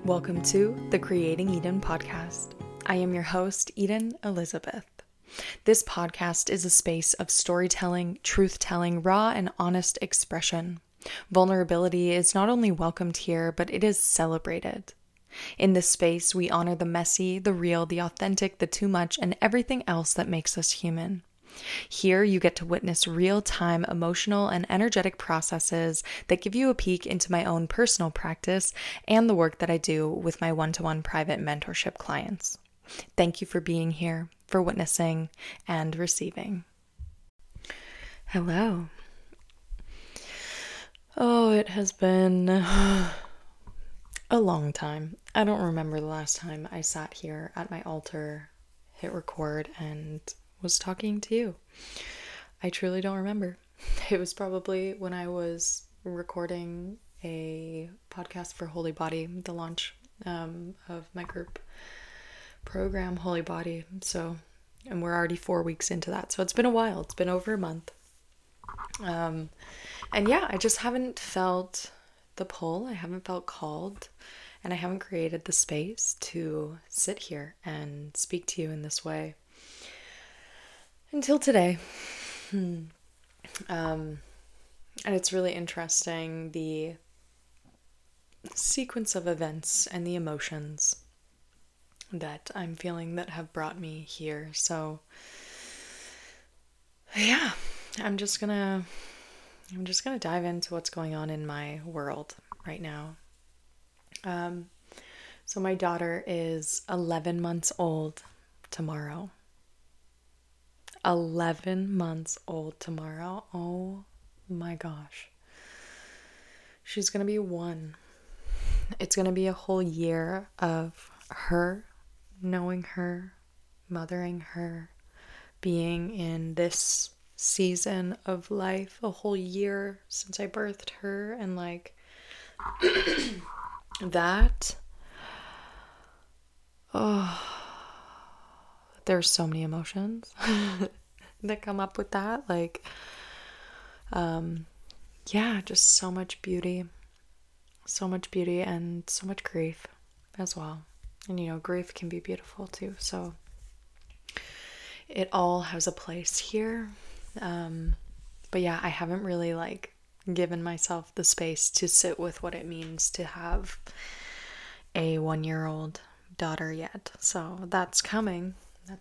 Welcome to the Creating Eden podcast. I am your host, Eden Elizabeth. This podcast is a space of storytelling, truth-telling, raw and honest expression. Vulnerability is not only welcomed here, but it is celebrated. In this space, we honor the messy, the real, the authentic, the too much, and everything else that makes us human. Here, you get to witness real-time emotional and energetic processes that give you a peek into my own personal practice and the work that I do with my one-to-one private mentorship clients. Thank you for being here, for witnessing, and receiving. Hello. Oh, it has been a long time. I don't remember the last time I sat here at my altar, hit record, and was talking to you. I truly don't remember. It was probably when I was recording a podcast for Holy Body, the launch of my group program, Holy Body. And we're already 4 weeks into that. So it's been a while. It's been over a month. And yeah, I just haven't felt the pull. I haven't felt called. And I haven't created the space to sit here and speak to you in this way. Until today. And it's really interesting, the sequence of events and the emotions that I'm feeling that have brought me here. So yeah, I'm just gonna dive into what's going on in my world right now. So my daughter is 11 months old tomorrow. 11 months old tomorrow. Oh my gosh. She's going to be 1. It's going to be a whole year of her, knowing her, mothering her, being in this season of life, a whole year since I birthed her, and like that. Oh, there's so many emotions that come up with that. Like, yeah, just so much beauty and so much grief as well. And grief can be beautiful too. So it all has a place here. But yeah, I haven't really given myself the space to sit with what it means to have a 1-year-old daughter yet. So that's coming.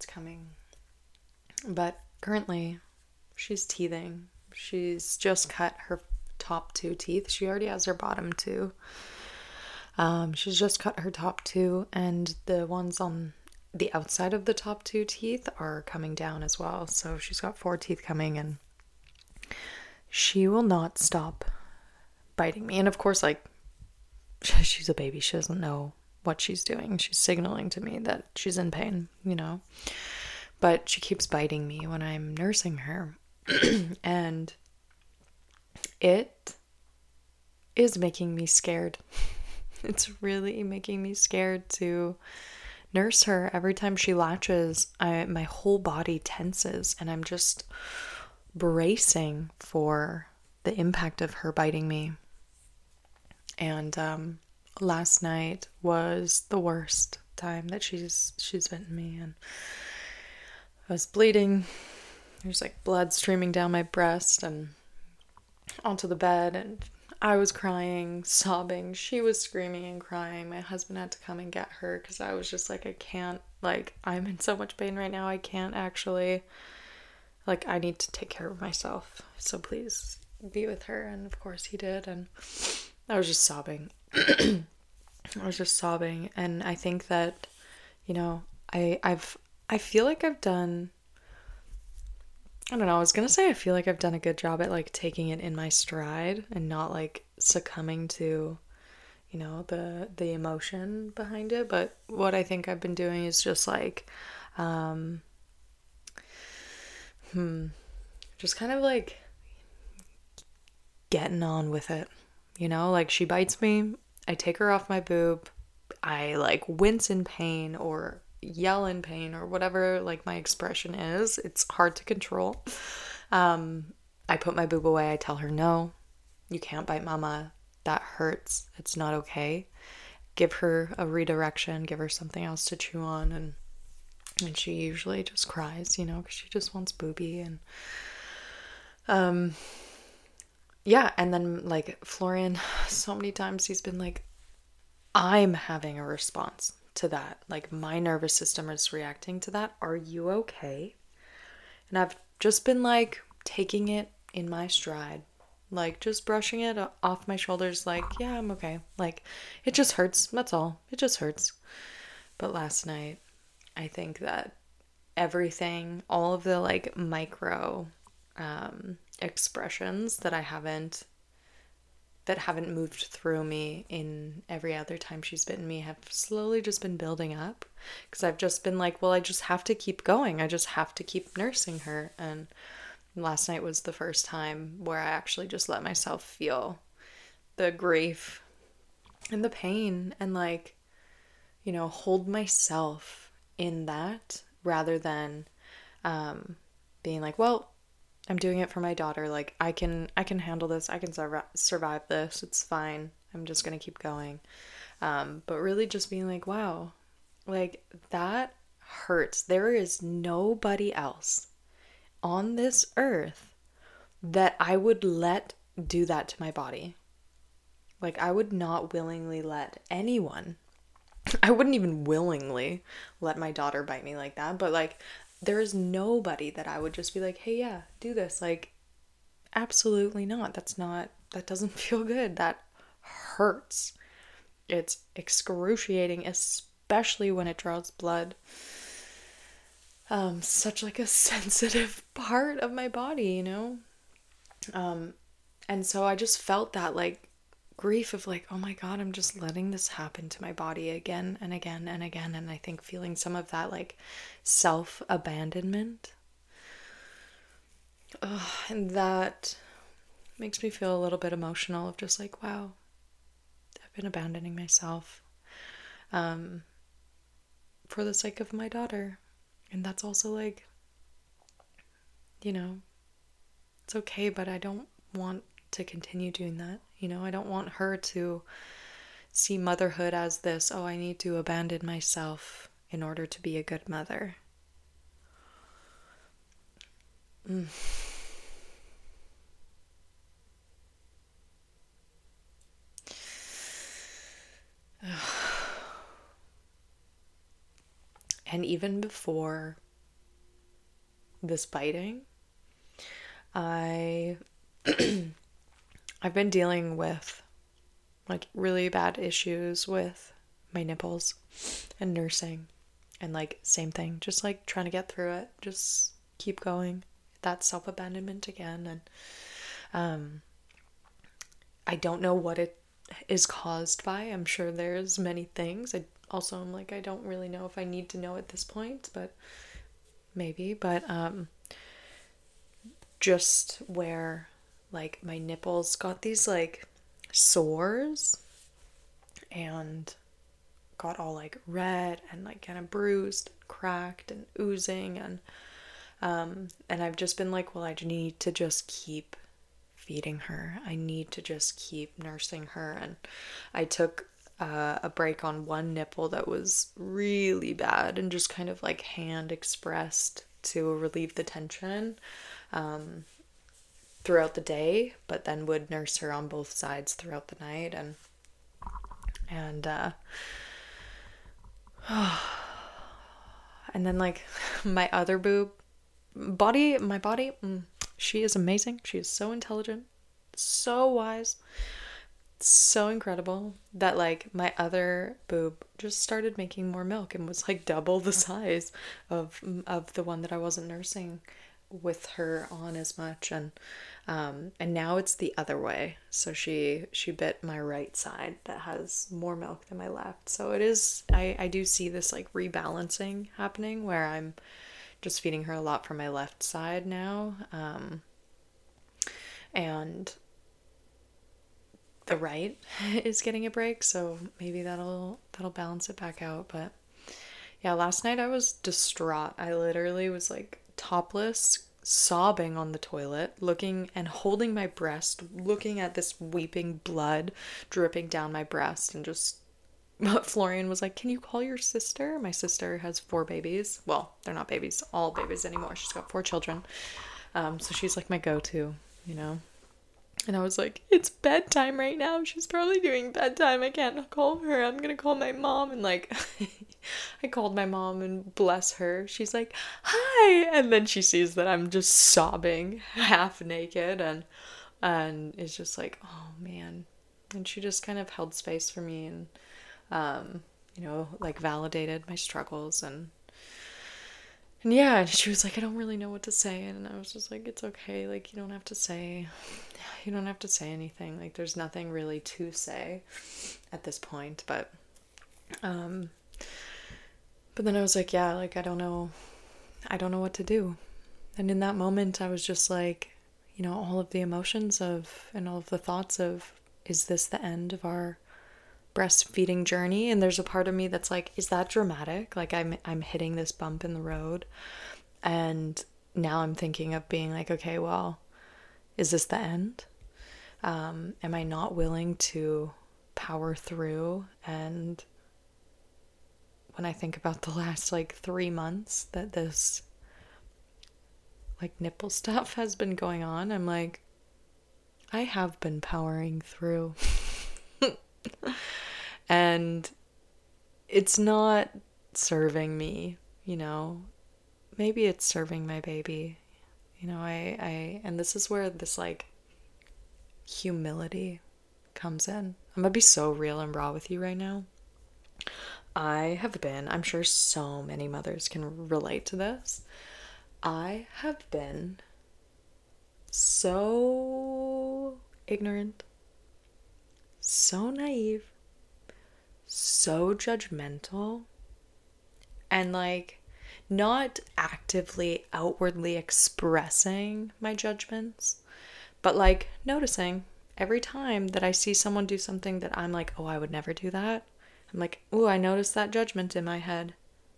But currently, she's teething. She's just cut her top 2 teeth. She already has her bottom 2. She's just cut her top 2, and the ones on the outside of the top 2 teeth are coming down as well. So she's got 4 teeth coming, and she will not stop biting me. And of course, she's a baby. She doesn't know what she's doing. She's signaling to me that she's in pain, But she keeps biting me when I'm nursing her. And it is making me scared. It's really making me scared to nurse her. Every time she latches, my whole body tenses, and I'm just bracing for the impact of her biting me. And last night was the worst time that she's bitten me, and I was bleeding. There's blood streaming down my breast and onto the bed, and I was crying, sobbing. She was screaming and crying. My husband had to come and get her because I was just I can't, I'm in so much pain right now. I can't actually, I need to take care of myself. So please be with her. And of course he did. And I was just sobbing. And I think that, I feel like I've done, I don't know, I was going to say I feel like I've done a good job at taking it in my stride and not succumbing to, the emotion behind it. But what I think I've been doing is just just kind of getting on with it, she bites me, I take her off my boob, I wince in pain or yell in pain or whatever my expression is. It's hard to control. I put my boob away. I tell her, no, you can't bite mama. That hurts. It's not okay. give her a redirection, give her something else to chew on, and she usually just cries, you know, because she just wants booby. And yeah, and then like Florian, so many times he's been like, I'm having a response to that. Like my nervous system is reacting to that. Are you okay? And I've just been like taking it in my stride, like just brushing it off my shoulders, like, yeah, I'm okay. Like it just hurts. That's all. It just hurts. But last night, I think that everything, all of the like micro expressions that haven't moved through me in every other time she's bitten me have slowly just been building up, because I've just been like, well, I just have to keep going. I just have to keep nursing her. And last night was the first time where I actually just let myself feel the grief and the pain and like, you know, hold myself in that rather than being like, well, I'm doing it for my daughter. Like I can handle this. I can survive this. It's fine. I'm just going to keep going. But really just being like, wow, like that hurts. There is nobody else on this earth that I would let do that to my body. Like I would not willingly let anyone, I wouldn't even willingly let my daughter bite me like that, but like there is nobody that I would just be like, hey, yeah, do this. Like, absolutely not. That doesn't feel good. That hurts. It's excruciating, especially when it draws blood. Such like a sensitive part of my body, you know? And so I just felt that like grief of like, oh my God, I'm just letting this happen to my body again and again and again. And I think feeling some of that like self-abandonment. And that makes me feel a little bit emotional of just like, wow, I've been abandoning myself for the sake of my daughter. And that's also like, you know, it's okay, but I don't want to continue doing that. You know, I don't want her to see motherhood as this, oh, I need to abandon myself in order to be a good mother. And even before this biting, I've been dealing with like really bad issues with my nipples and nursing, and like same thing, just like trying to get through it, just keep going. That self-abandonment again. And I don't know what it is caused by. I'm sure there's many things. I also am like, I don't really know if I need to know at this point, but maybe. But just where like my nipples got these like sores and got all like red and like kind of bruised, cracked and oozing, and I've just been like, well, I need to just keep feeding her. I need to just keep nursing her. And I took a break on one nipple that was really bad and just kind of like hand expressed to relieve the tension throughout the day, but then would nurse her on both sides throughout the night. And and then like my other my body, she is amazing. She is so intelligent, so wise, so incredible that like my other boob just started making more milk and was like double the size of the one that I wasn't nursing with her on as much. And now it's the other way. So she bit my right side that has more milk than my left. So it is, I do see this like rebalancing happening where I'm just feeding her a lot from my left side now. And the right is getting a break, so maybe that'll balance it back out. But yeah, last night I was distraught. I literally was like topless, sobbing on the toilet, looking and holding my breast, looking at this weeping blood dripping down my breast, and just Florian was like, can you call your sister? My sister has 4 babies. Well, they're not babies, all babies anymore. She's got 4 children. So she's like my go-to, you know? And I was like, it's bedtime right now. She's probably doing bedtime. I can't call her. I'm gonna call my mom. And like, I called my mom and bless her. She's like, hi. And then she sees that I'm just sobbing, half naked, and it's just like, oh man. And she just kind of held space for me and, like validated my struggles and yeah, and she was like, I don't really know what to say. And I was just like, it's okay. Like, you don't have to say anything. Like, there's nothing really to say at this point. But then I was like, yeah, like, I don't know what to do. And in that moment, I was just like, all of the emotions and all of the thoughts of, is this the end of our breastfeeding journey? And there's a part of me that's like, is that dramatic? Like I'm hitting this bump in the road, and now I'm thinking of being like, okay, well, is this the end? Am I not willing to power through? And when I think about the last like 3 months that this like nipple stuff has been going on, I'm like, I have been powering through. And it's not serving me, maybe it's serving my baby. And this is where this like humility comes in. I'm gonna be so real and raw with you right now. I'm sure so many mothers can relate to this. I have been so ignorant, so naive, so judgmental, and like not actively outwardly expressing my judgments, but like noticing every time that I see someone do something that I'm like, oh, I would never do that. I'm like, oh, I noticed that judgment in my head,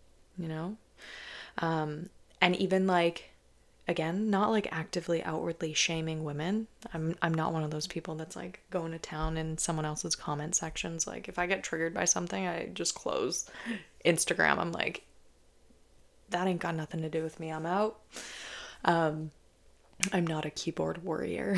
and even like, again, not like actively outwardly shaming women. I'm not one of those people that's like going to town in someone else's comment sections. Like if I get triggered by something, I just close Instagram. I'm like, that ain't got nothing to do with me. I'm out. I'm not a keyboard warrior.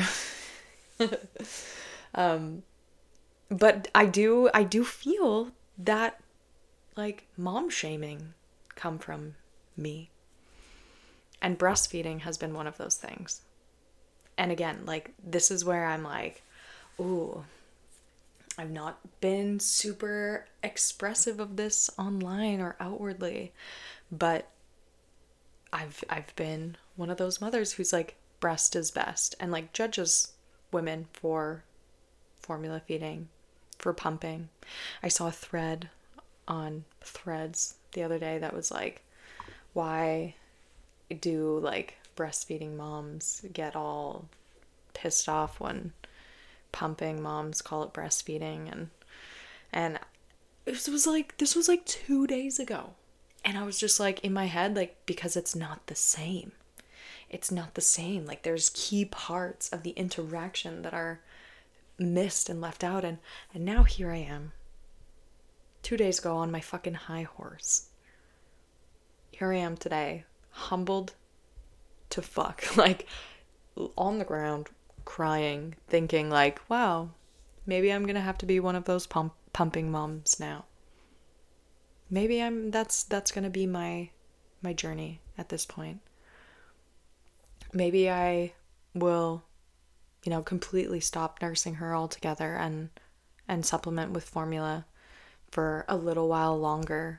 But I do feel that like mom shaming come from me. And breastfeeding has been one of those things. And again, like, this is where I'm like, ooh, I've not been super expressive of this online or outwardly, but I've been one of those mothers who's like, breast is best, and like judges women for formula feeding, for pumping. I saw a thread on Threads the other day that was like, why do like breastfeeding moms get all pissed off when pumping moms call it breastfeeding? And this was like 2 days ago, and I was just like, in my head, like, because it's not the same. Like, there's key parts of the interaction that are missed and left out, and now here I am 2 days ago on my fucking high horse. Here I am today, humbled to fuck, like on the ground crying, thinking like, wow, maybe I'm gonna have to be one of those pumping moms now. Maybe that's gonna be my journey at this point. Maybe I will, completely stop nursing her altogether and supplement with formula for a little while longer.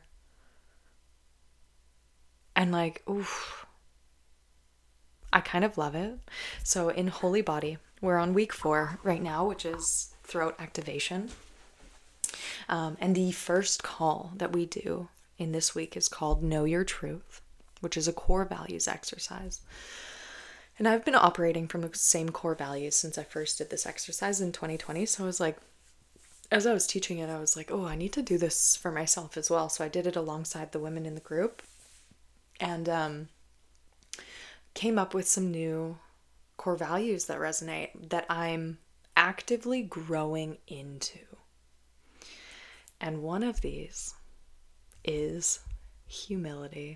And like, oof, I kind of love it. So in Holy Body, we're on week 4 right now, which is throat activation. And the first call that we do in this week is called Know Your Truth, which is a core values exercise. And I've been operating from the same core values since I first did this exercise in 2020. So I was like, as I was teaching it, I was like, oh, I need to do this for myself as well. So I did it alongside the women in the group, and came up with some new core values that resonate, that I'm actively growing into. And one of these is humility.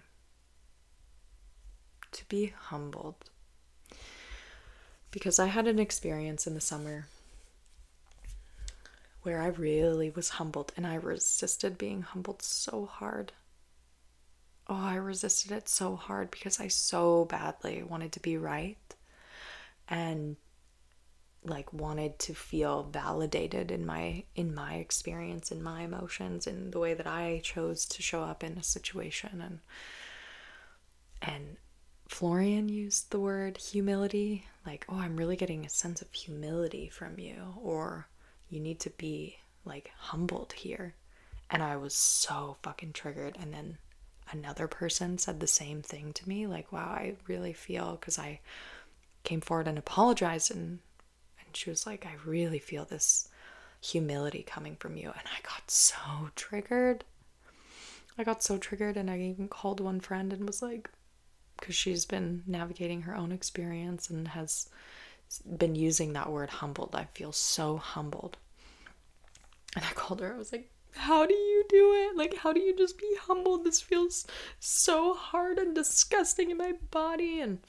To be humbled. Because I had an experience in the summer where I really was humbled, and I resisted being humbled so hard. Oh, I resisted it so hard because I so badly wanted to be right and like wanted to feel validated in my experience, in my emotions, in the way that I chose to show up in a situation. And Florian used the word humility, like, oh, I'm really getting a sense of humility from you, or you need to be like humbled here. And I was so fucking triggered. And then another person said the same thing to me, like, wow, I really feel, because I came forward and apologized, and she was like, I really feel this humility coming from you. And I got so triggered. And I even called one friend and was like, because she's been navigating her own experience and has been using that word humbled. I feel so humbled. And I called her. I was like, how do you do it? Like, how do you just be humbled? This feels so hard and disgusting in my body. And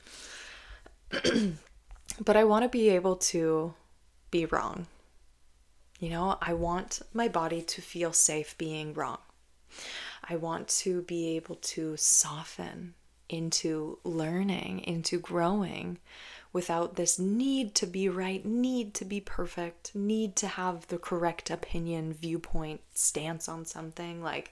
but I want to be able to be wrong. You know, I want my body to feel safe being wrong. I want to be able to soften into learning, into growing, without this need to be right, need to be perfect, need to have the correct opinion, viewpoint, stance on something. Like,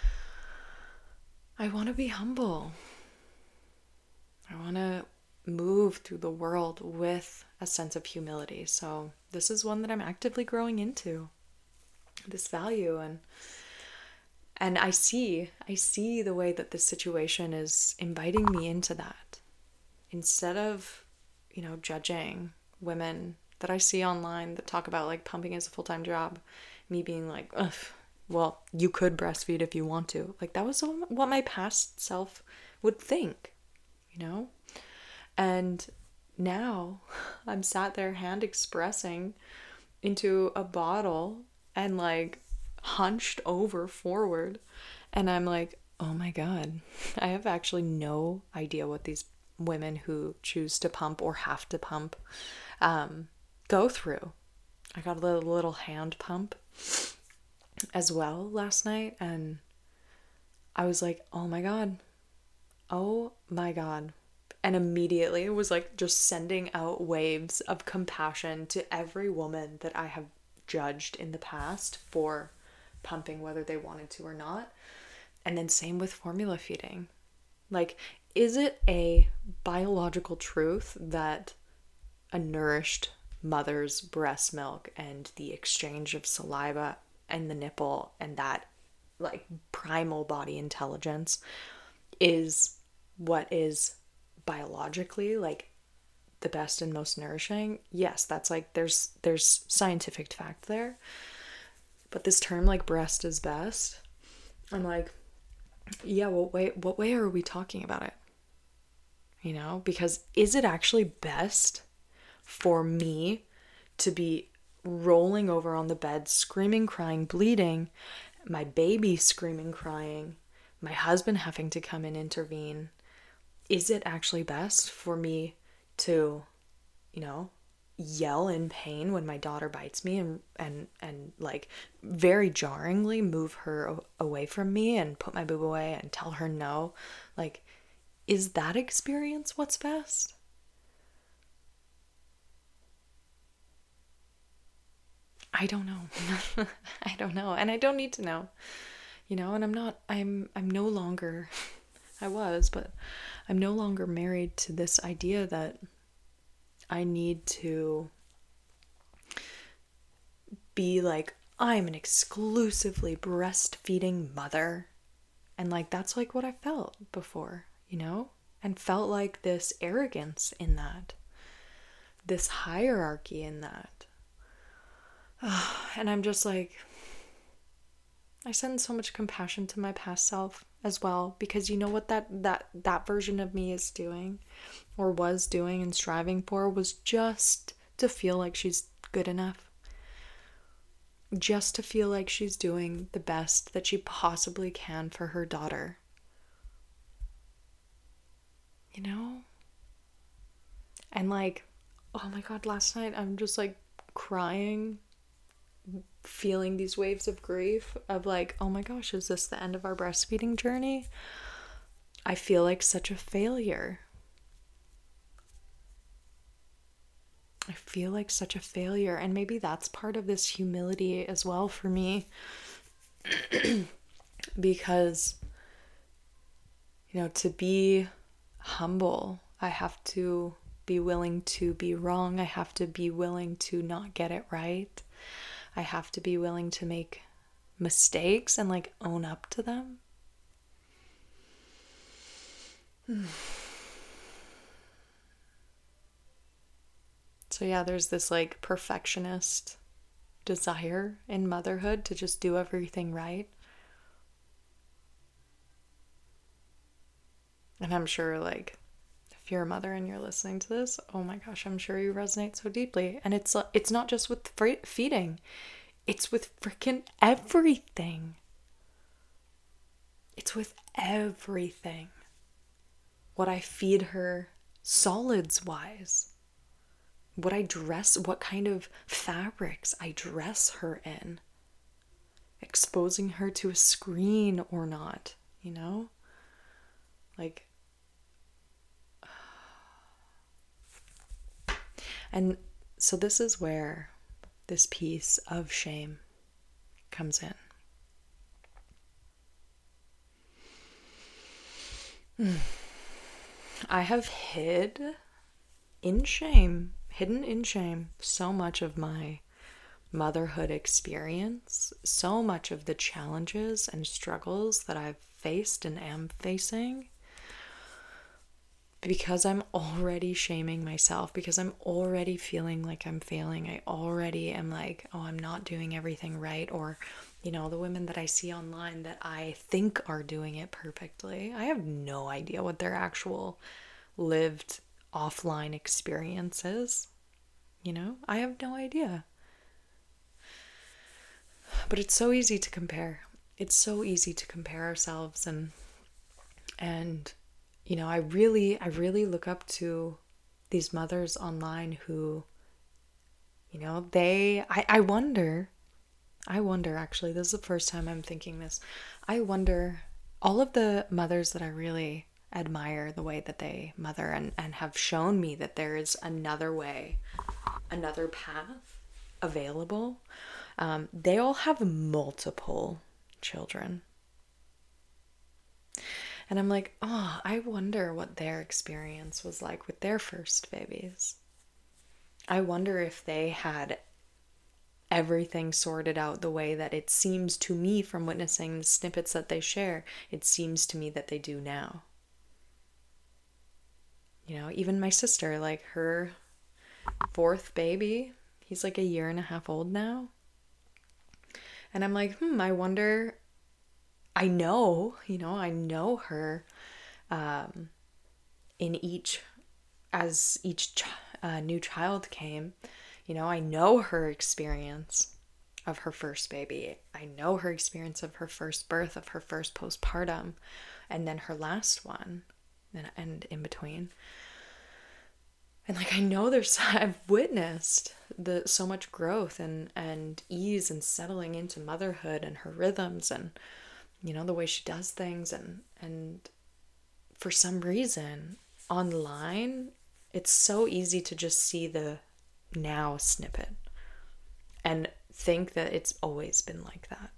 I want to be humble. I want to move through the world with a sense of humility. So this is one that I'm actively growing into, this value. And I see the way that this situation is inviting me into that. Instead of, you know, judging women that I see online that talk about like pumping as a full-time job, me being like, ugh, well, you could breastfeed if you want to. Like, that was what my past self would think, you know? And now I'm sat there hand expressing into a bottle and like hunched over forward, and I'm like, oh my God, I have actually no idea what these women who choose to pump or have to pump go through. I got a little hand pump as well last night, and I was like, oh my God. And immediately it was like just sending out waves of compassion to every woman that I have judged in the past for pumping, whether they wanted to or not. And then same with formula feeding. Like, is it a biological truth that a nourished mother's breast milk and the exchange of saliva and the nipple and that like primal body intelligence is what is biologically like the best and most nourishing? Yes, that's like there's scientific fact there. But this term like breast is best, I'm like, yeah, what way are we talking about it? You know, because is it actually best for me to be rolling over on the bed, screaming, crying, bleeding, my baby screaming, crying, my husband having to come and intervene? Is it actually best for me to, you know, yell in pain when my daughter bites me and like very jarringly move her away from me and put my boob away and tell her no? Like, is that experience what's best? I don't know. I don't know. And I don't need to know. You know, and I'm no longer I was, but I'm no longer married to this idea that I need to be like, I'm an exclusively breastfeeding mother. And like, that's like what I felt before, you know? And felt like this arrogance in that, this hierarchy in that. And I'm just like, I send so much compassion to my past self as well, because you know what that version of me is doing, or was doing and striving for, was just to feel like she's good enough. just to feel like she's doing the best that she possibly can for her daughter. You know? And like, oh my God, last night I'm just like crying, feeling these waves of grief of like, oh my gosh, is this the end of our breastfeeding journey? I feel like such a failure. I feel like such a failure. And maybe that's part of this humility as well for me. Because, to be humble, I have to be willing to be wrong. I have to be willing to not get it right. I have to be willing to make mistakes and like own up to them. So yeah, there's this like perfectionist desire in motherhood to just do everything right. And I'm sure like if you're a mother and you're listening to this, oh my gosh, I'm sure you resonate so deeply. And it's not just with feeding. It's with freaking everything. It's with everything. What I feed her solids wise. What kind of fabrics I dress her in. Exposing her to a screen or not, Like, and so this is where this piece of shame comes in. I have hidden in shame so much of my motherhood experience, so much of the challenges and struggles that I've faced and am facing, because I'm already shaming myself, because I'm already feeling like I'm failing. I already am like, oh, I'm not doing everything right. Or, the women that I see online that I think are doing it perfectly, I have no idea what their actual lived offline experience is. I have no idea. But it's so easy to compare. It's so easy to compare ourselves and I really look up to these mothers online who, I wonder actually, this is the first time I'm thinking this. I wonder, all of the mothers that I really admire the way that they mother and have shown me that there is another way, another path available. They all have multiple children. And I'm like, oh, I wonder what their experience was like with their first babies. I wonder if they had everything sorted out the way that it seems to me from witnessing the snippets that they share, it seems to me that they do now. Even my sister, like her fourth baby, he's like a year and a half old now. And I'm like, I wonder, I know her as each new child came, I know her experience of her first baby. I know her experience of her first birth, of her first postpartum, and then her last one, and in between. And like, I know I've witnessed so much growth and ease and settling into motherhood and her rhythms and, the way she does things. And for some reason, online, it's so easy to just see the now snippet and think that it's always been like that.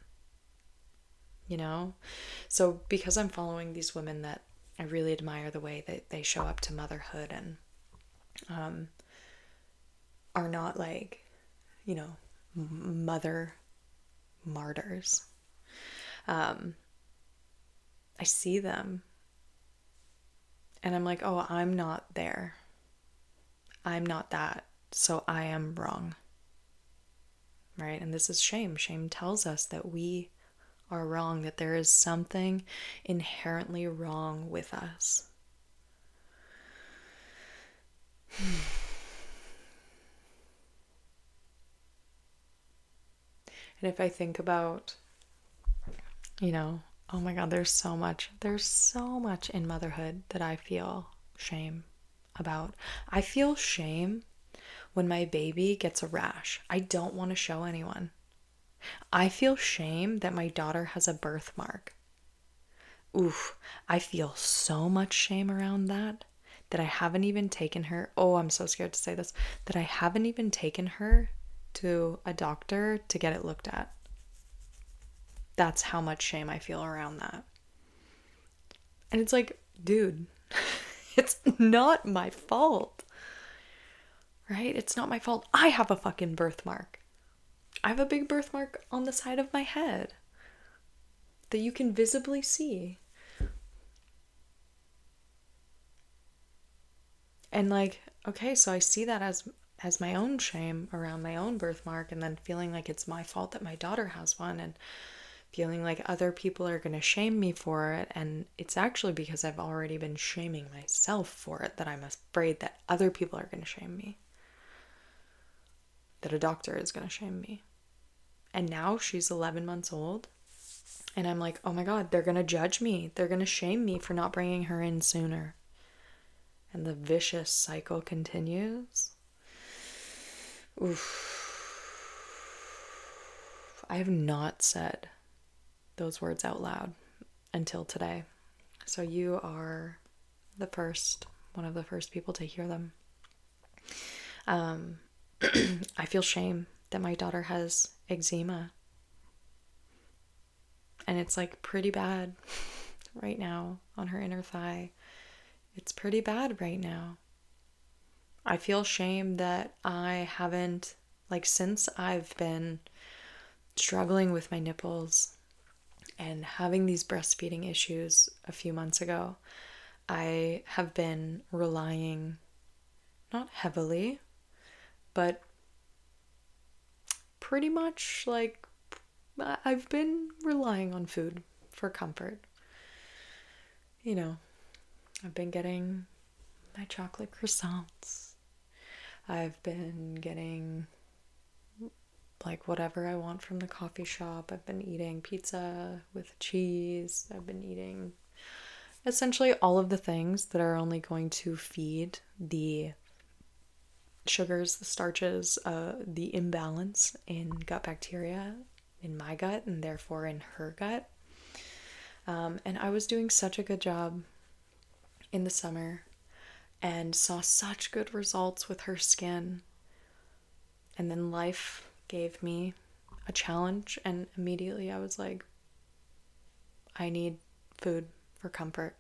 So because I'm following these women that I really admire the way that they show up to motherhood and are not like, mother martyrs. I see them and I'm like, oh, I'm not there. I'm not that. So I am wrong. Right? And this is shame. Shame tells us that we are wrong, that there is something inherently wrong with us. And if I think about, oh my God, there's so much in motherhood that I feel shame about. I feel shame when my baby gets a rash. I don't want to show anyone. I feel shame that my daughter has a birthmark. Oof, I feel so much shame around that I haven't even taken her. Oh, I'm so scared to say this, that I haven't even taken her to a doctor to get it looked at. That's how much shame I feel around that. And it's like, dude, it's not my fault, right? It's not my fault. I have a fucking birthmark. I have a big birthmark on the side of my head that you can visibly see. And like, okay, so I see that as my own shame around my own birthmark, and then feeling like it's my fault that my daughter has one, and feeling like other people are going to shame me for it. And it's actually because I've already been shaming myself for it that I'm afraid that other people are going to shame me, that a doctor is going to shame me. And now she's 11 months old, and I'm like, oh my God, they're going to judge me. They're going to shame me for not bringing her in sooner. And the vicious cycle continues. Oof. I have not said those words out loud until today. So you are one of the first people to hear them. I feel shame that my daughter has eczema. And it's like pretty bad right now on her inner thigh. It's pretty bad right now. I feel shame that I haven't, like, since I've been struggling with my nipples and having these breastfeeding issues a few months ago, I have been relying, not heavily, but pretty much like I've been relying on food for comfort. I've been getting my chocolate croissants. I've been getting like whatever I want from the coffee shop. I've been eating pizza with cheese. I've been eating essentially all of the things that are only going to feed the sugars, the starches, the imbalance in gut bacteria in my gut and therefore in her gut. And I was doing such a good job in the summer and saw such good results with her skin. And then life gave me a challenge, and immediately I was like, I need food for comfort.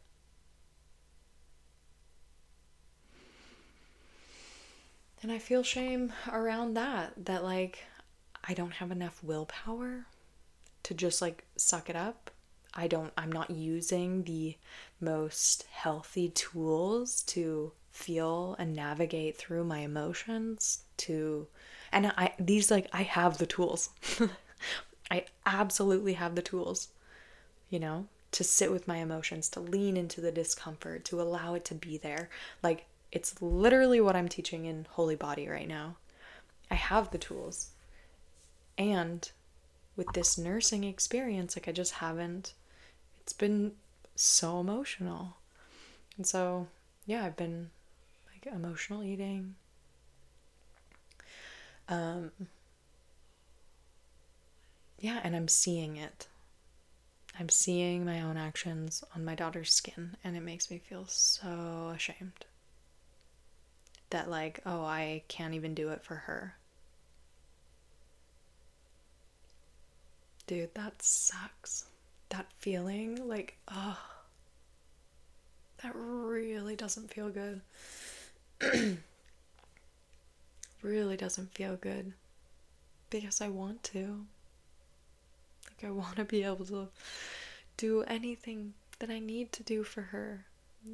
And I feel shame around that like I don't have enough willpower to just like suck it up. I'm not using the most healthy tools to feel and navigate through my emotions and I have the tools. I absolutely have the tools, to sit with my emotions, to lean into the discomfort, to allow it to be there. Like, it's literally what I'm teaching in Holy Body right now. I have the tools. And with this nursing experience, like I just haven't, it's been so emotional. And so, yeah, I've been like emotional eating. Yeah, and I'm seeing it. I'm seeing my own actions on my daughter's skin, and it makes me feel so ashamed. That like, oh, I can't even do it for her. Dude, that sucks. That feeling, like, oh, that really doesn't feel good. Really doesn't feel good. Because I want to. Like, I want to be able to do anything that I need to do for her,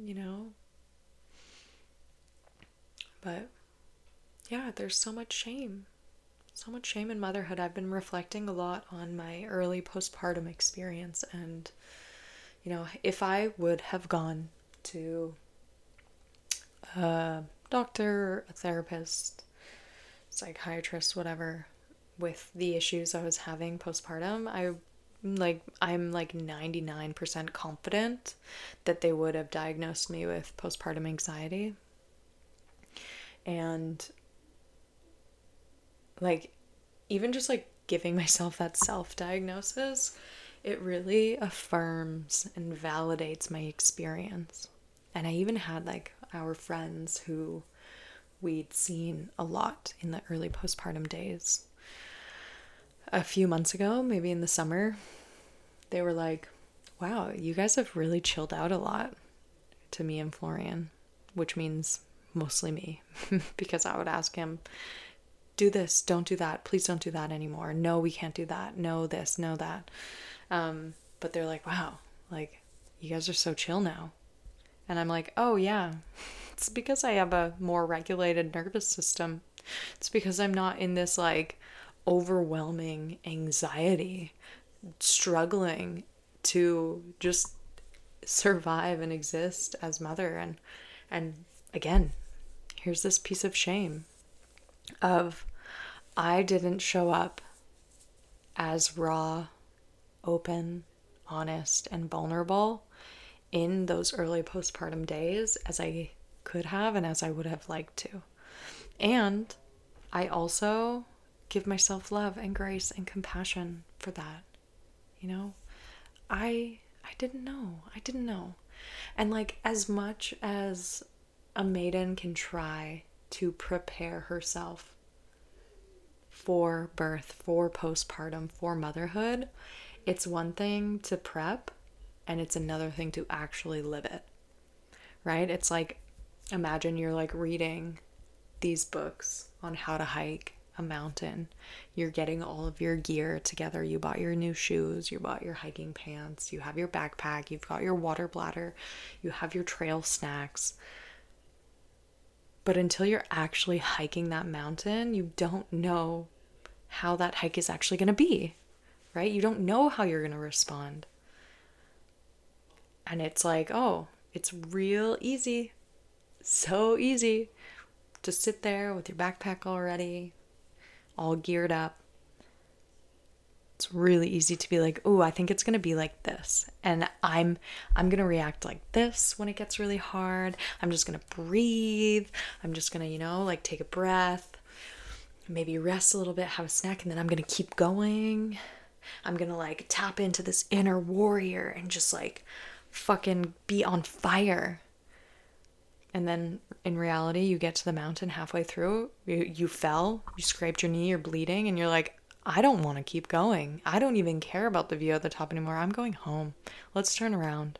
But, yeah, there's so much shame. So much shame in motherhood. I've been reflecting a lot on my early postpartum experience, and if I would have gone to a doctor, a therapist, psychiatrist, whatever, with the issues I was having postpartum, I'm like 99% confident that they would have diagnosed me with postpartum anxiety. And like even just like giving myself that self-diagnosis, it really affirms and validates my experience. And I even had like our friends who we'd seen a lot in the early postpartum days. A few months ago, maybe in the summer, they were like, wow, you guys have really chilled out a lot, to me and Florian, which means mostly me, because I would ask him, do this, don't do that, please don't do that anymore. No, we can't do that. No, this, no, that. But they're like, wow, like, you guys are so chill now. And I'm like, oh yeah, it's because I have a more regulated nervous system. It's because I'm not in this like overwhelming anxiety, struggling to just survive and exist as mother. And again, here's this piece of shame of I didn't show up as raw, open, honest, and vulnerable in those early postpartum days as I could have and as I would have liked to. And I also give myself love and grace and compassion for that. You know, I didn't know. I didn't know. And like as much as a maiden can try to prepare herself for birth, for postpartum, for motherhood, it's one thing to prep and it's another thing to actually live it, right? It's like, imagine you're like reading these books on how to hike a mountain. You're getting all of your gear together. You bought your new shoes, you bought your hiking pants, you have your backpack, you've got your water bladder, you have your trail snacks. But until you're actually hiking that mountain, you don't know how that hike is actually going to be, right? You don't know how you're going to respond. And it's like, oh, it's real easy, so easy to sit there with your backpack already, all geared up. It's really easy to be like, oh, I think it's going to be like this. And I'm going to react like this when it gets really hard. I'm just going to breathe. I'm just going to, like take a breath, maybe rest a little bit, have a snack, and then I'm going to keep going. I'm going to like tap into this inner warrior and just like fucking be on fire. And then in reality, you get to the mountain halfway through, you fell, you scraped your knee, you're bleeding, and you're like, I don't want to keep going. I don't even care about the view at the top anymore. I'm going home. Let's turn around.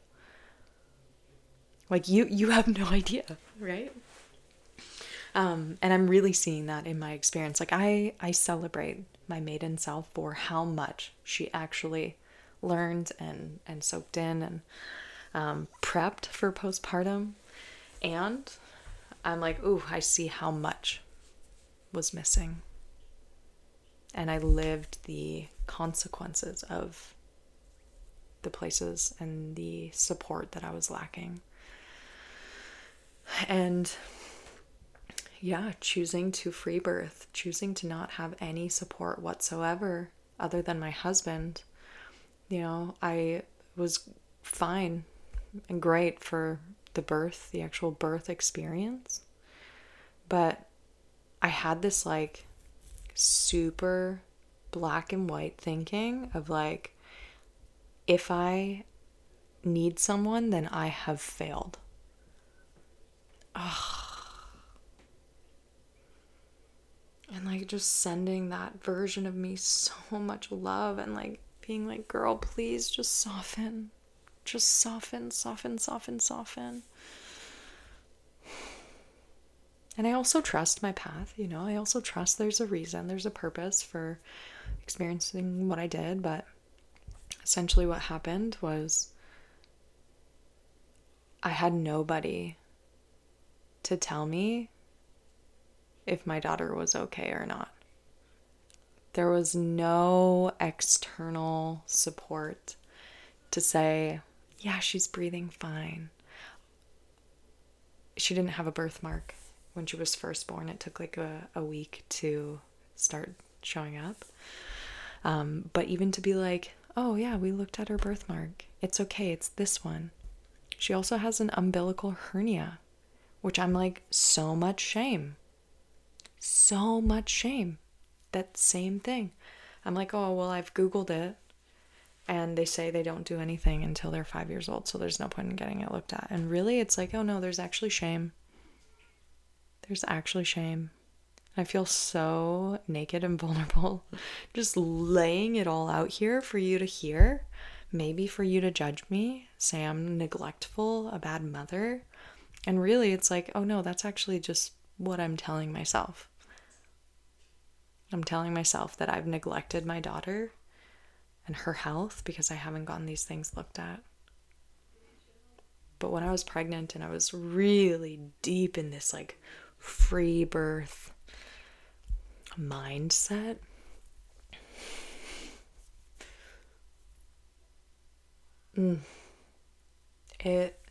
Like you have no idea, right? And I'm really seeing that in my experience. Like I celebrate my maiden self for how much she actually learned and soaked in and prepped for postpartum. And I'm like, ooh, I see how much was missing. And I lived the consequences of the places and the support that I was lacking. And yeah, choosing to free birth, choosing to not have any support whatsoever other than my husband. I was fine and great for the birth, the actual birth experience. But I had this like super black and white thinking of like, if I need someone, then I have failed. Ugh. And like just sending that version of me so much love and like being like, girl, please just soften. Just soften, soften, soften, soften. And I also trust my path, I also trust there's a reason, there's a purpose for experiencing what I did. But essentially what happened was I had nobody to tell me if my daughter was okay or not. There was no external support to say, yeah, she's breathing fine. She didn't have a birthmark when she was first born. It took like a week to start showing up. But even to be like, oh yeah, we looked at her birthmark. It's okay, it's this one. She also has an umbilical hernia, which I'm like, so much shame. So much shame. That same thing. I'm like, oh, well, I've Googled it. And they say they don't do anything until they're 5 years old, so there's no point in getting it looked at. And really, it's like, oh no, there's actually shame. There's actually shame. I feel so naked and vulnerable just laying it all out here for you to hear. Maybe for you to judge me, say I'm neglectful, a bad mother. And really, it's like, oh no, that's actually just what I'm telling myself. I'm telling myself that I've neglected my daughter and her health because I haven't gotten these things looked at. But when I was pregnant and I was really deep in this like free birth mindset, it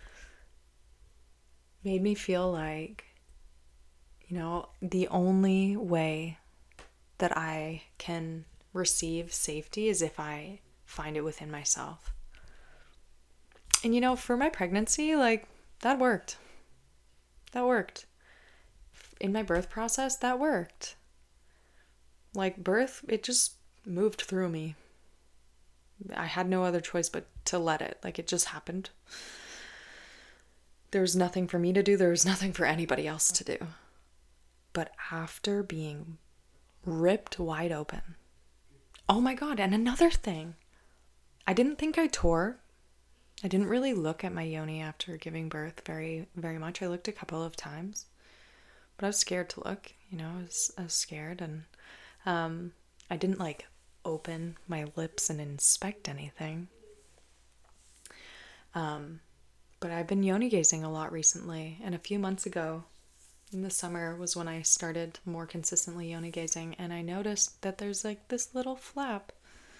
made me feel like, the only way that I can receive safety is if I find it within myself. And for my pregnancy, like, that worked. That worked. In my birth process, that worked. Like, birth, it just moved through me. I had no other choice but to let it. Like, it just happened. There was nothing for me to do. There was nothing for anybody else to do. But after being ripped wide open, oh my God, and another thing. I didn't think I tore. I didn't really look at my yoni after giving birth very, very much. I looked a couple of times, but I was scared to look. I was scared, and I didn't like open my lips and inspect anything. But I've been yoni gazing a lot recently, and a few months ago in the summer was when I started more consistently yoni gazing, and I noticed that there's like this little flap.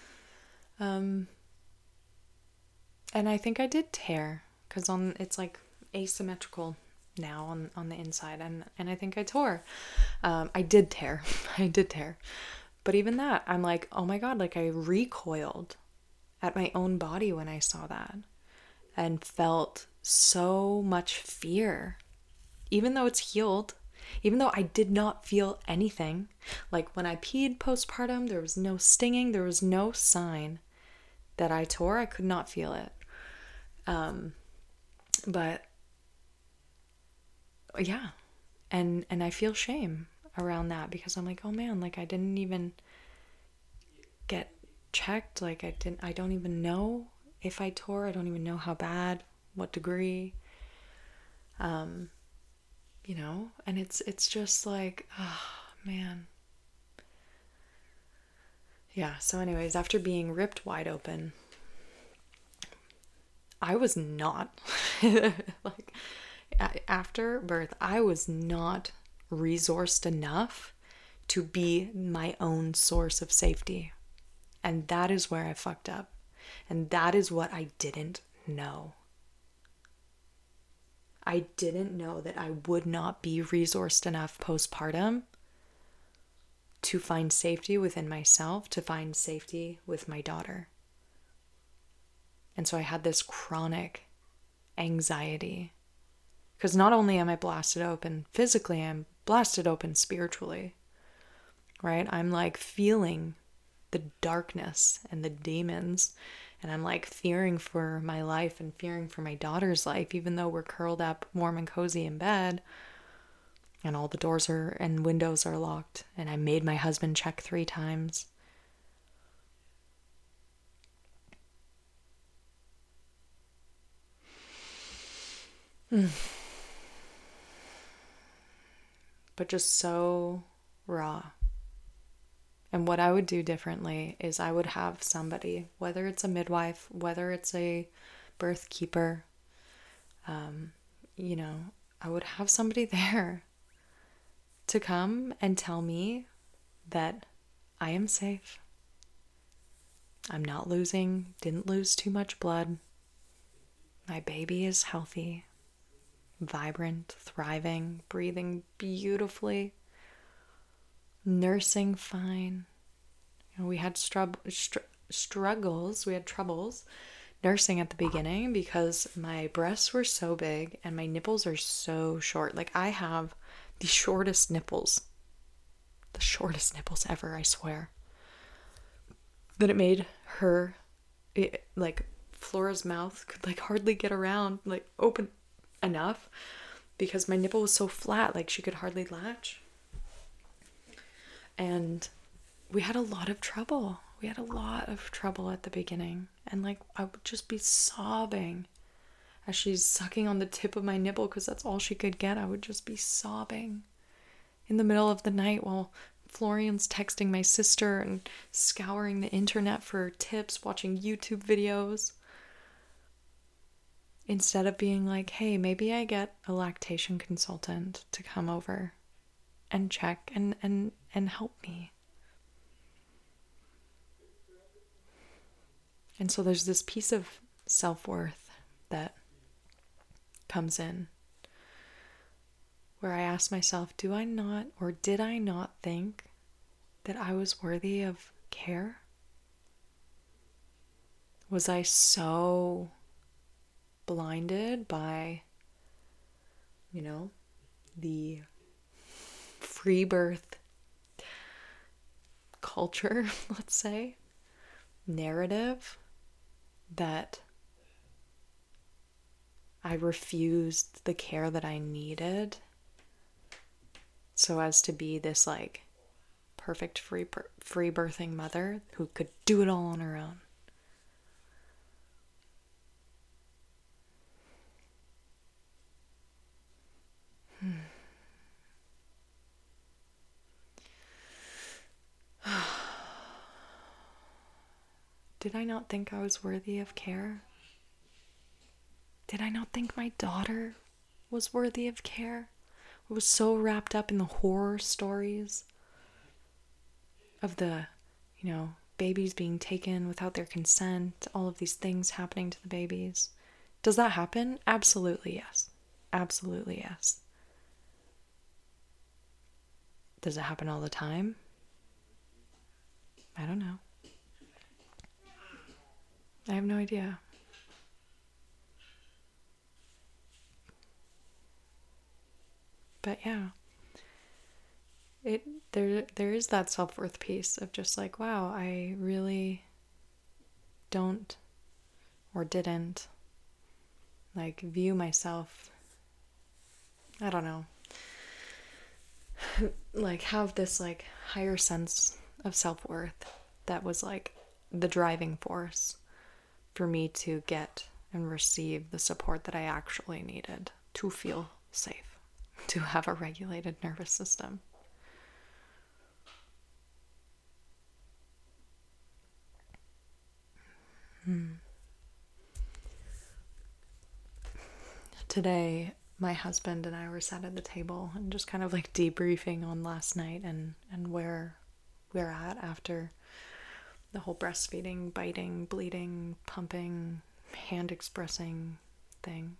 And I think I did tear, because it's like asymmetrical now on the inside, and I think I tore. I did tear. I did tear. But even that, I'm like, oh my God, like I recoiled at my own body when I saw that and felt so much fear. Even though it's healed, even though I did not feel anything, like when I peed postpartum, there was no stinging, there was no sign that I tore. I could not feel it. But yeah, and I feel shame around that because I'm like, oh man, like I didn't even get checked. Like I don't even know if I tore. I don't even know how bad, what degree, and it's just like, oh man. Yeah. So anyways, after being ripped wide open, I was not like, after birth, I was not resourced enough to be my own source of safety. And that is where I fucked up. And that is what I didn't know. I didn't know that I would not be resourced enough postpartum to find safety within myself, to find safety with my daughter. And so I had this chronic anxiety. Because not only am I blasted open physically, I'm blasted open spiritually. Right? I'm like feeling the darkness and the demons. And I'm like fearing for my life and fearing for my daughter's life, even though we're curled up warm and cozy in bed. And all the doors and windows are locked. And I made my husband check 3 times. But just so raw. And what I would do differently is I would have somebody, whether it's a midwife, whether it's a birth keeper, I would have somebody there to come and tell me that I am safe. I'm not didn't lose too much blood. My baby is healthy, vibrant, thriving, breathing beautifully. Nursing, fine. We had struggles, we had troubles nursing at the beginning because my breasts were so big and my nipples are so short. Like, I have the shortest nipples ever, I swear. But it made her, like, Flora's mouth could, like, hardly get around, like, open enough because my nipple was so flat, like, she could hardly latch. And we had a lot of trouble. We had a lot of trouble at the beginning. And, like, I would just be sobbing as she's sucking on the tip of my nipple because that's all she could get. I would just be sobbing in the middle of the night while Florian's texting my sister and scouring the internet for tips, watching YouTube videos. Instead of being like, hey, maybe I get a lactation consultant to come over and check and help me. And so there's this piece of self-worth that comes in where I ask myself, do I not, or did I not think that I was worthy of care? Was I so blinded by, the free birth culture, let's say, narrative, that I refused the care that I needed so as to be this, like, perfect free birthing mother who could do it all on her own? Did I not think I was worthy of care? Did I not think my daughter was worthy of care? I was so wrapped up in the horror stories of the, babies being taken without their consent, all of these things happening to the babies. Does that happen? Absolutely yes. Absolutely yes. Does it happen all the time? I don't know. I have no idea. But yeah, there is that self-worth piece of just like, wow, I really don't or didn't, like, view myself, I don't know, like, have this, like, higher sense of self-worth that was, like, the driving force for me to get and receive the support that I actually needed to feel safe, to have a regulated nervous system. Today, my husband and I were sat at the table and just kind of, like, debriefing on last night and where we're at after the whole breastfeeding, biting, bleeding, pumping, hand expressing thing.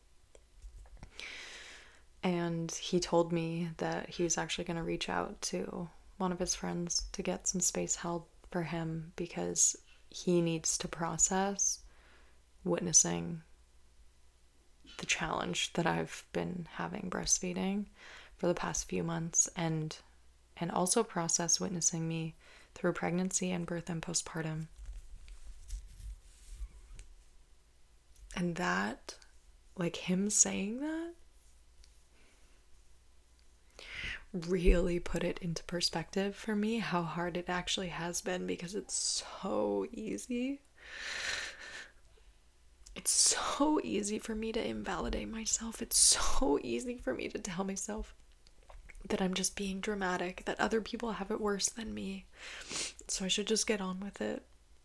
And he told me that he was actually going to reach out to one of his friends to get some space held for him because he needs to process witnessing the challenge that I've been having breastfeeding for the past few months, and also process witnessing me through pregnancy and birth and postpartum. And that, like, him saying that really put it into perspective for me how hard it actually has been, because it's so easy. It's so easy for me to invalidate myself. It's so easy for me to tell myself that I'm just being dramatic, that other people have it worse than me, so I should just get on with it.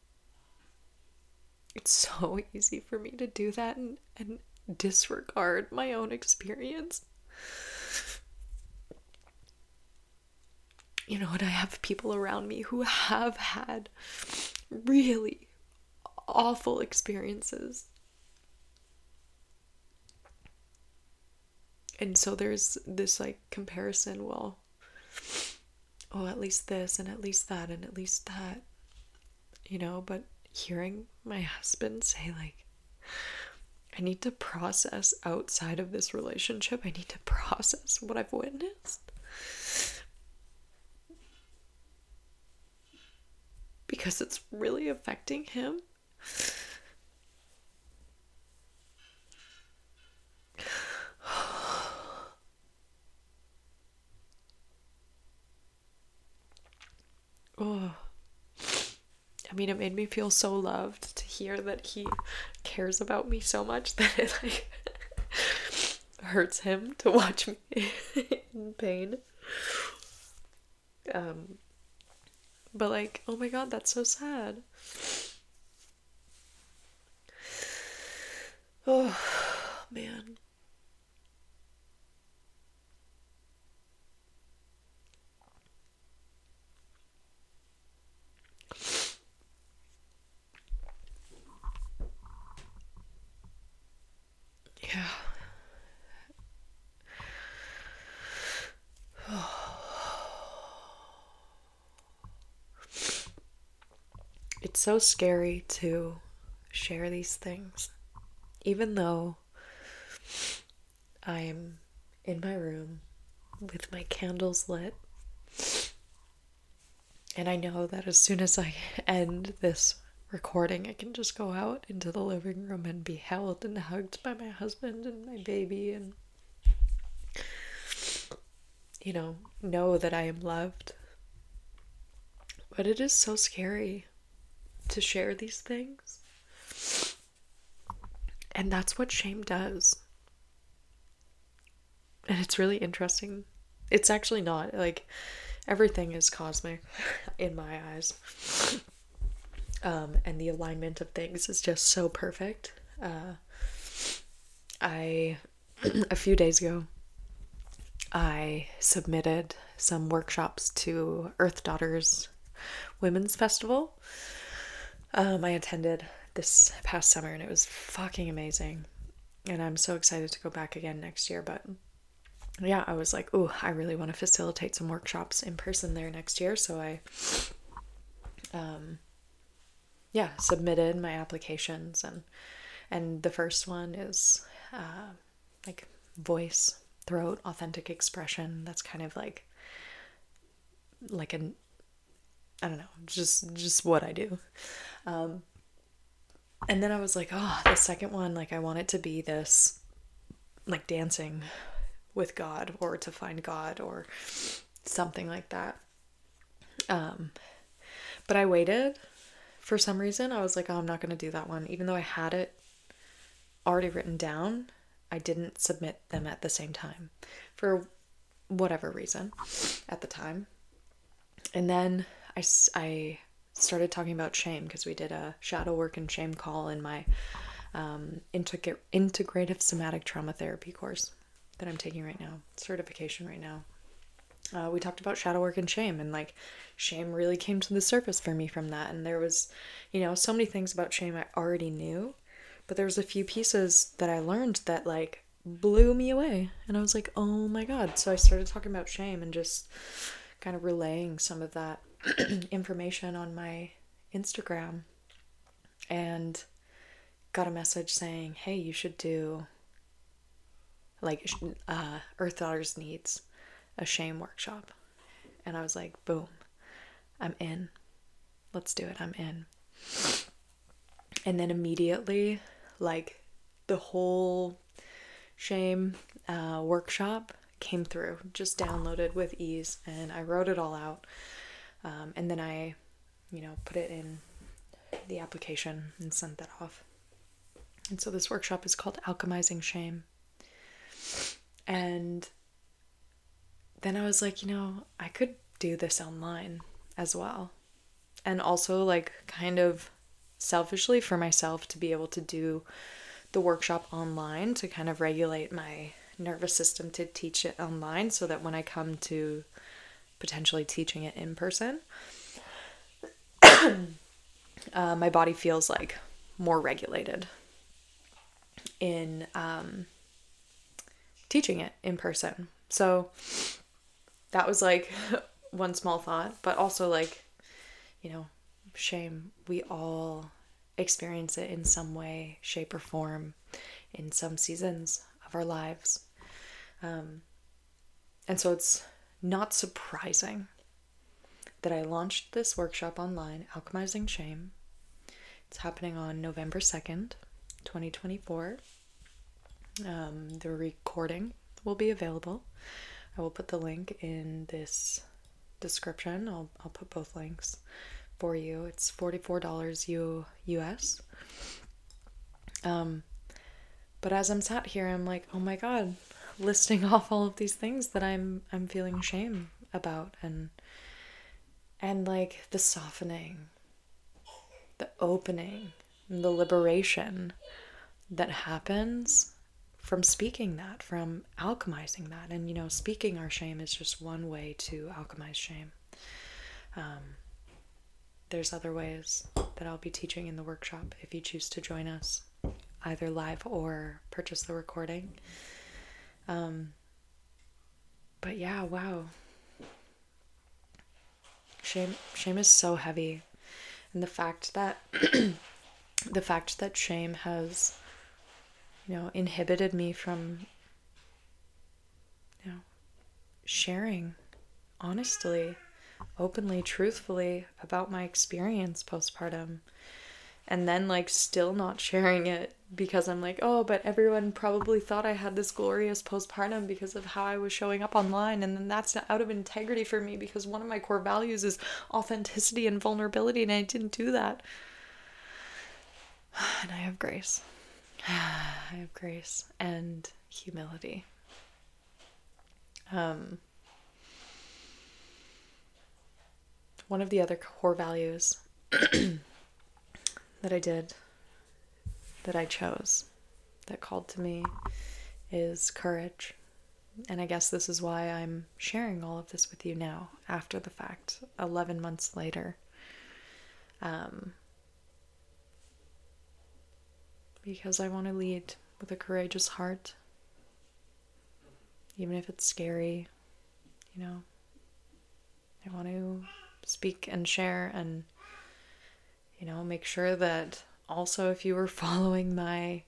It's so easy for me to do that and disregard my own experience. And I have people around me who have had really awful experiences. And so there's this, like, comparison. Well, oh, at least this and at least that and at least that, but hearing my husband say, like, I need to process outside of this relationship. I need to process what I've witnessed. Because it's really affecting him. Oh. I mean, it made me feel so loved to hear that he cares about me so much that it, like, hurts him to watch me in pain. But, like, oh my god, that's so sad. Oh, man. Yeah. It's so scary to share these things. Even though I'm in my room with my candles lit, and I know that as soon as I end this recording, I can just go out into the living room and be held and hugged by my husband and my baby and, know that I am loved. But it is so scary to share these things. And that's what shame does. And it's really interesting. It's actually not. Like, everything is cosmic in my eyes. And the alignment of things is just so perfect. A few days ago, I submitted some workshops to Earth Daughters Women's Festival. I attended this past summer and it was fucking amazing. And I'm so excited to go back again next year. But yeah, I was like, oh, I really want to facilitate some workshops in person there next year. So I, submitted my applications and the first one is like voice, throat, authentic expression. That's kind of like an, I don't know, just what I do. And then I was like, oh, the second one, like, I want it to be this, like, dancing with God or to find God or something like that. But I waited. For some reason, I was like, oh, I'm not going to do that one. Even though I had it already written down, I didn't submit them at the same time for whatever reason at the time. And then I started talking about shame because we did a shadow work and shame call in my integrative somatic trauma therapy course that I'm taking right now, certification right now. We talked about shadow work and shame, and like shame really came to the surface for me from that. And there was, so many things about shame I already knew, but there was a few pieces that I learned that like blew me away. And I was like, oh my God. So I started talking about shame and just kind of relaying some of that information on my Instagram, and got a message saying, hey, you should do like Earth Daughters needs a shame workshop. And I was like, boom, I'm in. Let's do it. I'm in. And then immediately, like, the whole shame workshop came through, just downloaded with ease, and I wrote it all out. And then I, put it in the application and sent that off. And so this workshop is called Alchemizing Shame. And then I was like, I could do this online as well. And also, like, kind of selfishly for myself to be able to do the workshop online to kind of regulate my nervous system to teach it online so that when I come to potentially teaching it in person, my body feels like more regulated in teaching it in person. So that was like one small thought, but also like, you know, shame, we all experience it in some way, shape, or form in some seasons of our lives. And so it's not surprising that I launched this workshop online, Alchemizing Shame. It's happening on November 2nd, 2024. The recording will be available. I will put the link in this description. I'll put both links for you. It's $44 US. But as I'm sat here, I'm like, oh my God, listing off all of these things that I'm feeling shame about, and like the softening, the opening, the liberation that happens from speaking that, from alchemizing that. And, you know, speaking our shame is just one way to alchemize shame. There's other ways that I'll be teaching in the workshop if you choose to join us, either live or purchase the recording. But yeah, wow. Shame is so heavy. And the fact that shame has, you know, inhibited me from, you know, sharing honestly, openly, truthfully about my experience postpartum, and then like still not sharing it because I'm like, oh, but everyone probably thought I had this glorious postpartum because of how I was showing up online, and then that's out of integrity for me because one of my core values is authenticity and vulnerability, and I didn't do that. And I have grace. I have grace and humility. One of the other core values that I chose, that called to me, is courage. And I guess this is why I'm sharing all of this with you now, after the fact, 11 months later. Because I want to lead with a courageous heart, even if it's scary, you know. I want to speak and share and, you know, make sure that also if you were following my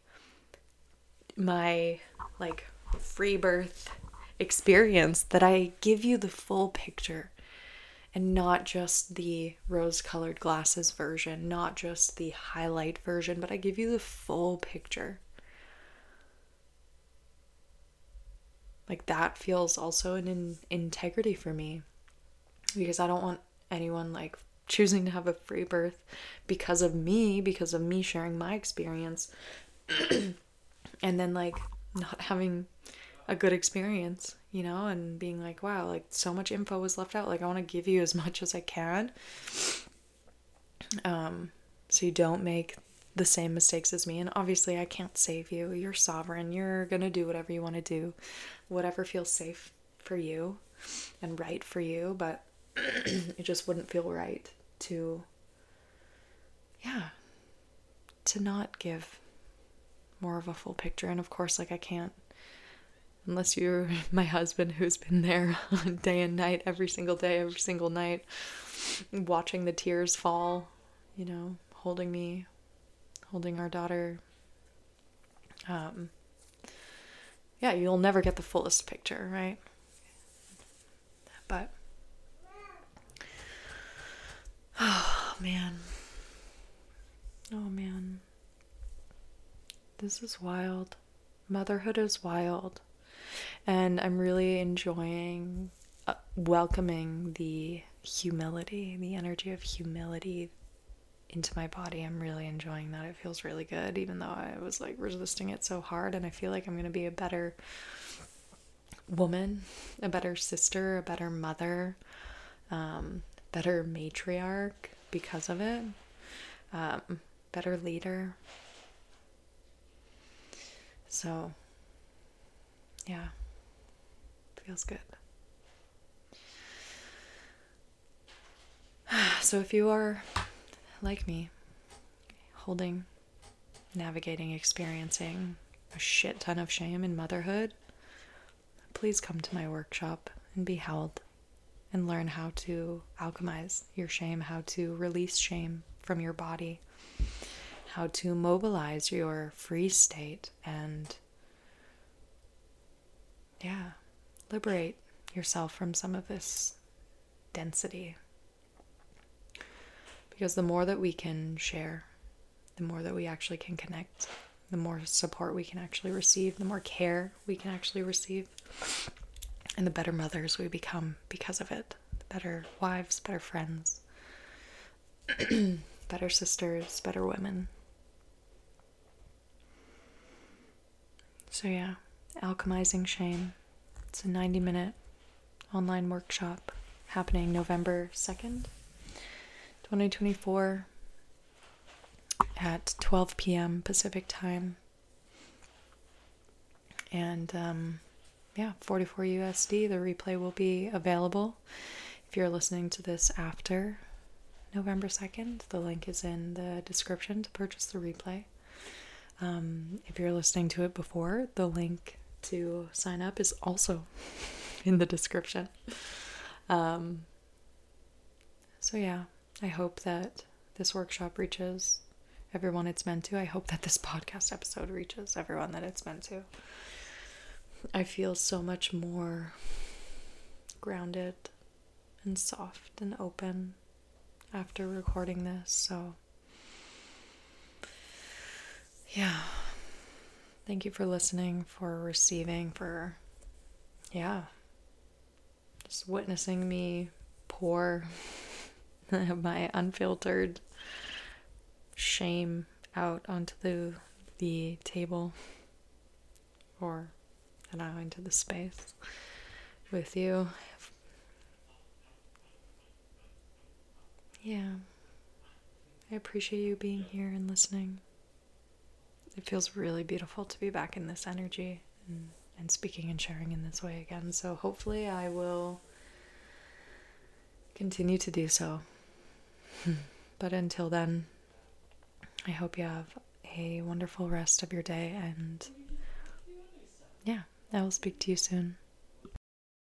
like free birth experience, that I give you the full picture and not just the rose-colored glasses version, not just the highlight version, but I give you the full picture. Like that feels also an integrity for me, because I don't want anyone like choosing to have a free birth because of me sharing my experience and then like not having a good experience, you know, and being like, wow, like so much info was left out. Like I want to give you as much as I can, so you don't make the same mistakes as me. And obviously I can't save you. You're sovereign. You're gonna do whatever you want to do, whatever feels safe for you and right for you. But it just wouldn't feel right to not give more of a full picture. And of course, like I can't, unless you're my husband who's been there day and night, every single day, every single night, watching the tears fall, you know, holding me, holding our daughter. Yeah, you'll never get the fullest picture, right? But oh man, this is wild. Motherhood is wild. And I'm really enjoying welcoming the humility, the energy of humility into my body. I'm really enjoying that. It feels really good, even though I was like resisting it so hard. And I feel like I'm going to be a better woman, a better sister, a better mother, better matriarch because of it, better leader. So, yeah, feels good. So if you are like me, navigating, experiencing a shit ton of shame in motherhood, please come to my workshop and be held and learn how to alchemize your shame, how to release shame from your body, how to mobilize your free state and, yeah, liberate yourself from some of this density. Because the more that we can share, the more that we actually can connect, the more support we can actually receive, the more care we can actually receive, and the better mothers we become because of it. Better wives, better friends, better sisters, better women. So yeah, Alchemizing Shame. It's a 90-minute online workshop happening November 2nd, 2024 at 12 p.m. Pacific time. And yeah, $44 USD. The replay will be available if you're listening to this after November 2nd. The link is in the description to purchase the replay. If you're listening to it before, the link to sign up is also in the description. So yeah, I hope that this workshop reaches everyone it's meant to. I hope that this podcast episode reaches everyone that it's meant to. I feel so much more grounded and soft and open after recording this, so yeah. Thank you for listening, for receiving, for, yeah, just witnessing me pour my unfiltered shame out onto the table, or now into the space with you. Yeah, I appreciate you being here and listening. It feels really beautiful to be back in this energy and speaking and sharing in this way again. So hopefully I will continue to do so. But until then, I hope you have a wonderful rest of your day, and yeah, I will speak to you soon.